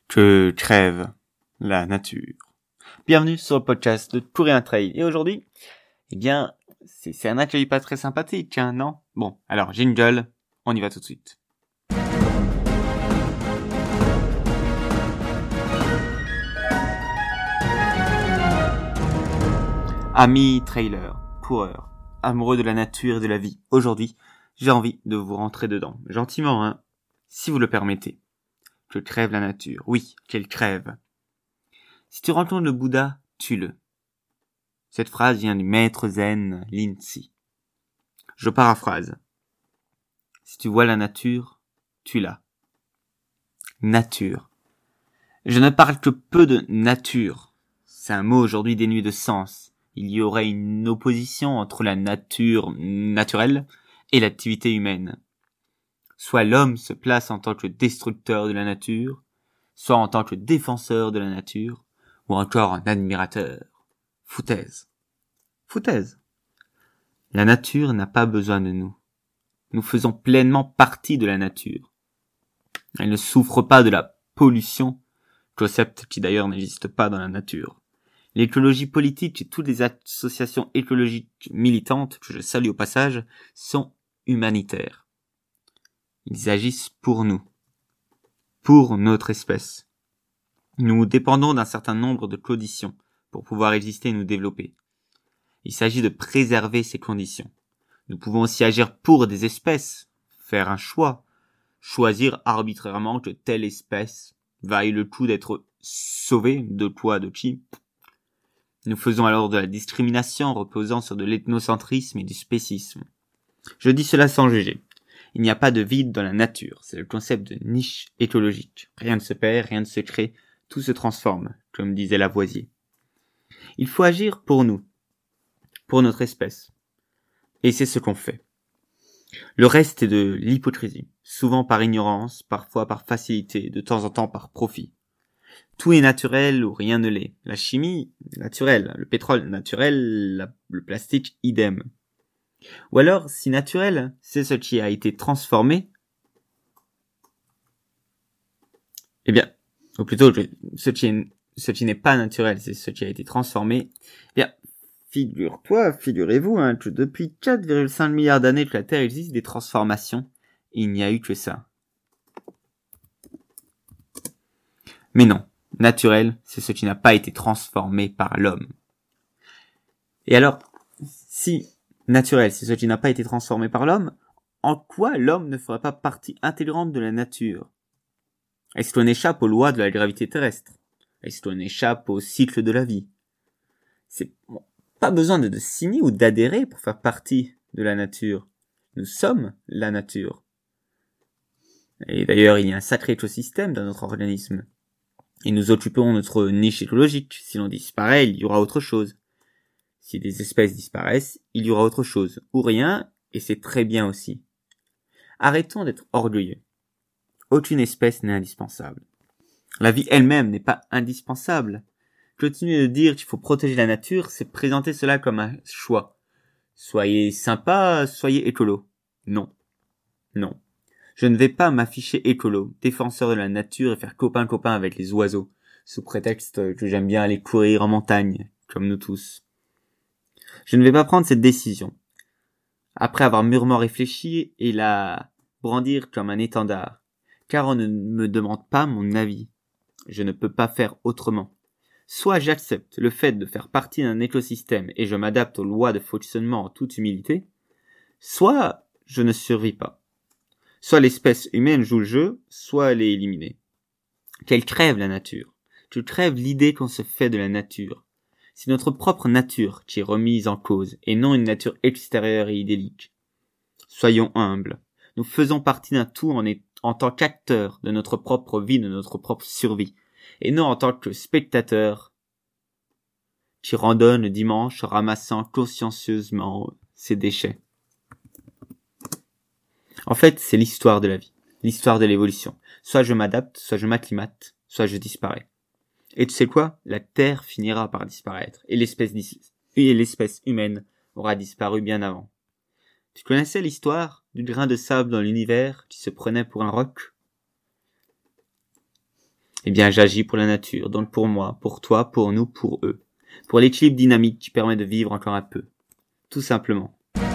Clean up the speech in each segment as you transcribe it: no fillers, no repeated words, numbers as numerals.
que crève la nature. Bienvenue sur le podcast de Tout Rien Trail. Et aujourd'hui, c'est un accueil pas très sympathique, hein, non? Bon, alors, jingle, on y va tout de suite. Amis trailers, coureurs, amoureux de la nature et de la vie, aujourd'hui, j'ai envie de vous rentrer dedans. Gentiment, hein, si vous le permettez. Que crève la nature. Oui, qu'elle crève. Si tu rencontres le Bouddha, tue-le. Cette phrase vient du maître zen Linzi. Je paraphrase. Si tu vois la nature, tue-la. Nature. Je ne parle que peu de nature. C'est un mot aujourd'hui dénué de sens. Il y aurait une opposition entre la nature naturelle et l'activité humaine. Soit l'homme se place en tant que destructeur de la nature, soit en tant que défenseur de la nature, ou encore un admirateur. Foutaise. La nature n'a pas besoin de nous. Nous faisons pleinement partie de la nature. Elle ne souffre pas de la pollution, concept qui d'ailleurs n'existe pas dans la nature. L'écologie politique et toutes les associations écologiques militantes, que je salue au passage, sont humanitaires. Ils agissent pour nous, pour notre espèce. Nous dépendons d'un certain nombre de conditions pour pouvoir exister et nous développer. Il s'agit de préserver ces conditions. Nous pouvons aussi agir pour des espèces, faire un choix, choisir arbitrairement que telle espèce vaille le coup d'être sauvée, de quoi, de qui. Nous faisons alors de la discrimination reposant sur de l'ethnocentrisme et du spécisme. Je dis cela sans juger. Il n'y a pas de vide dans la nature, c'est le concept de niche écologique. Rien ne se perd, rien ne se crée, tout se transforme, comme disait Lavoisier. Il faut agir pour nous, pour notre espèce. Et c'est ce qu'on fait. Le reste est de l'hypocrisie, souvent par ignorance, parfois par facilité, de temps en temps par profit. Tout est naturel ou rien ne l'est. La chimie, naturelle. Le pétrole, naturel. Le plastique, idem. Ou alors, si naturel, c'est ce qui a été transformé, ou plutôt, ce qui n'est pas naturel, c'est ce qui a été transformé, figurez-vous, que depuis 4,5 milliards d'années que la Terre existe, des transformations, il n'y a eu que ça. Mais non, naturel, c'est ce qui n'a pas été transformé par l'homme. Et alors, si naturel, c'est ce qui n'a pas été transformé par l'homme, en quoi l'homme ne ferait pas partie intégrante de la nature? Est-ce qu'on échappe aux lois de la gravité terrestre? Est-ce qu'on échappe au cycle de la vie? Pas besoin de signer ou d'adhérer pour faire partie de la nature. Nous sommes la nature. Et d'ailleurs, il y a un sacré écosystème dans notre organisme. Et nous occupons notre niche écologique. Si l'on disparaît, il y aura autre chose. Si des espèces disparaissent, il y aura autre chose. Ou rien, et c'est très bien aussi. Arrêtons d'être orgueilleux. Aucune espèce n'est indispensable. La vie elle-même n'est pas indispensable. Continuer de dire qu'il faut protéger la nature, c'est présenter cela comme un choix. Soyez sympa, soyez écolo. Non. Je ne vais pas m'afficher écolo, défenseur de la nature et faire copain-copain avec les oiseaux, sous prétexte que j'aime bien aller courir en montagne, comme nous tous. Je ne vais pas prendre cette décision, après avoir mûrement réfléchi et la brandir comme un étendard, car on ne me demande pas mon avis. Je ne peux pas faire autrement. Soit j'accepte le fait de faire partie d'un écosystème et je m'adapte aux lois de fonctionnement en toute humilité, soit je ne survis pas. Soit l'espèce humaine joue le jeu, soit elle est éliminée. Qu'elle crève la nature. Que crève l'idée qu'on se fait de la nature. C'est notre propre nature qui est remise en cause, et non une nature extérieure et idyllique. Soyons humbles. Nous faisons partie d'un tout en tant qu'acteurs de notre propre vie, de notre propre survie, et non en tant que spectateurs qui randonnent le dimanche ramassant consciencieusement ses déchets. En fait, c'est l'histoire de la vie, l'histoire de l'évolution. Soit je m'adapte, soit je m'acclimate, soit je disparais. Et tu sais quoi? La Terre finira par disparaître, et l'espèce humaine aura disparu bien avant. Tu connaissais l'histoire du grain de sable dans l'univers qui se prenait pour un roc? Eh bien, j'agis pour la nature, donc pour moi, pour toi, pour nous, pour eux. Pour l'équilibre dynamique qui permet de vivre encore un peu. Tout simplement.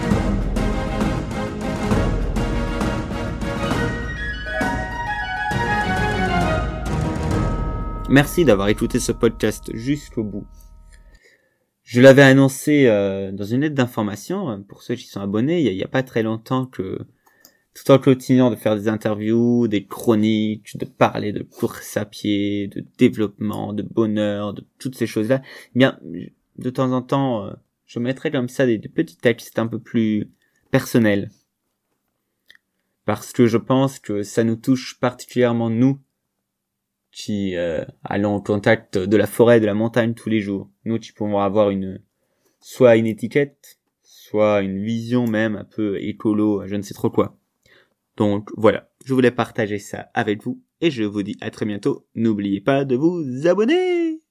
Merci d'avoir écouté ce podcast jusqu'au bout. Je l'avais annoncé dans une lettre d'information, pour ceux qui sont abonnés, il y a pas très longtemps que tout en continuant de faire des interviews, des chroniques, de parler de course à pied, de développement, de bonheur, de toutes ces choses-là, eh bien, de temps en temps, je mettrai comme ça des petits textes un peu plus personnels. Parce que je pense que ça nous touche particulièrement nous, qui allons au contact de la forêt, de la montagne tous les jours. Nous qui pouvons avoir soit une étiquette, soit une vision même un peu écolo, je ne sais trop quoi. Donc voilà, je voulais partager ça avec vous et je vous dis à très bientôt. N'oubliez pas de vous abonner!